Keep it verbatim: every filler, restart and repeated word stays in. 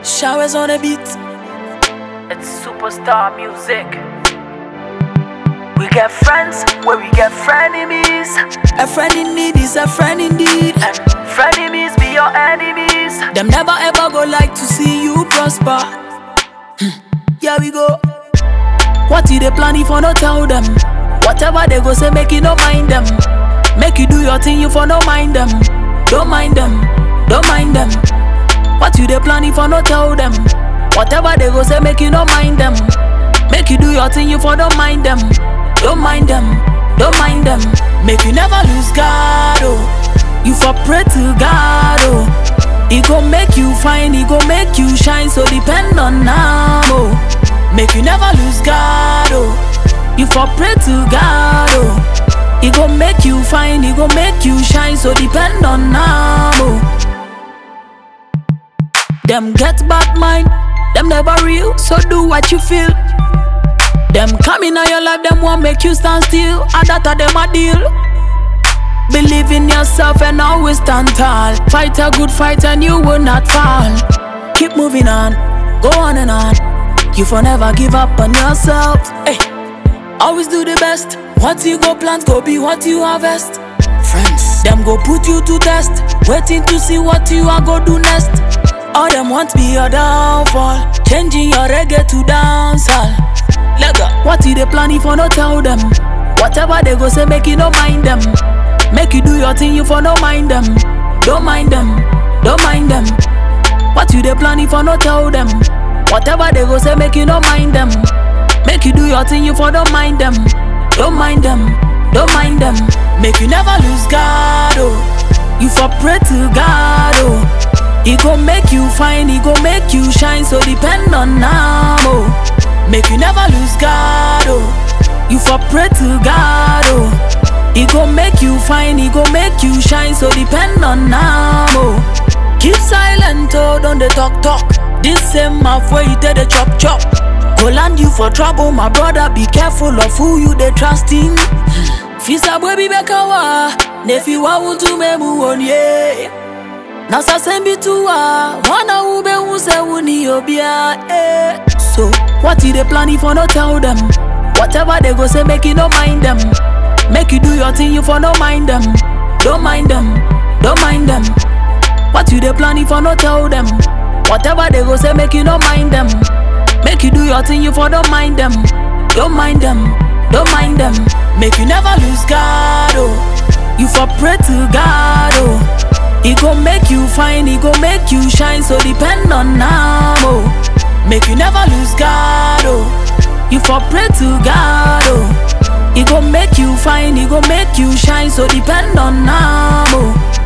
Showers on the beat. It's superstar music. We get friends where we get frenemies. A friend in need is a friend indeed. And frenemies be your enemies. Them never ever go like to see you prosper. Here we go. What you they planning for, no tell them. Whatever they go say, make you no mind them. Make you do your thing, you for no mind them. Don't mind them, don't mind them. What you they planning for, no tell them. Whatever they go say, make you no mind them. Make you do your thing, you for don't mind them. Don't mind them, don't mind them. Make you never lose God, oh. You for pray to God, oh. He gon' make you fine, he gon' make you shine. So depend on now, oh. Make you never lose God, oh. You for pray to God, oh. He gon' make you fine, he gon' make you shine. So depend on now, oh. Them get bad mind, them never real. So do what you feel. Them come in your life, them won't make you stand still. And that are them a deal. Believe in yourself and always stand tall. Fight a good fight and you will not fall. Keep moving on, go on and on. You for never give up on yourself. Hey, always do the best. What you go plant, go be what you harvest. Friends, them go put you to test, waiting to see what you are go do next. All them want be your downfall, changing your reggae to dancehall. Lega, what you they planning for, no tell them. Whatever they go say, make you no mind them. Make you do your thing, you for no mind them. Don't mind them, don't mind them. What you they planning for, no tell them. Whatever they go say, make you no mind them. Make you do your thing, you for don't mind them. Don't mind them, don't mind them. Make you never lose God, oh. You for pray to God, oh. He gon' make you fine, he gon' make you shine. So depend on now, oh. Make you never lose God, oh. You for pray to God, oh. He gon' make you fine, he gon' make you shine. So depend on now, oh. Keep silent, oh, don't they talk talk. This same mouth where you tell the chop chop. Go land you for trouble, my brother. Be careful of who you they trust in. Fisa baby bekawa, nefi wa wutu memu onye. Nasa sembi tuwa, wana ube unse uni obia, eh. So, what you they planning for, no tell them. Whatever they go say, make you no mind them. Make you do your thing, you for no mind them. Don't mind them, don't mind them. What you they planning for, no tell them. Whatever they go say, make you no mind them. Make you do your thing, you for don't mind them. Don't mind them, don't mind them. Make you never lose God, oh. You for pray to God, oh. He gon' make you fine, he gon' make you shine. So depend on now, oh. Make you never lose God, oh. You for pray to God, oh. He gon' make you fine, he gon' make you shine. So depend on now, oh.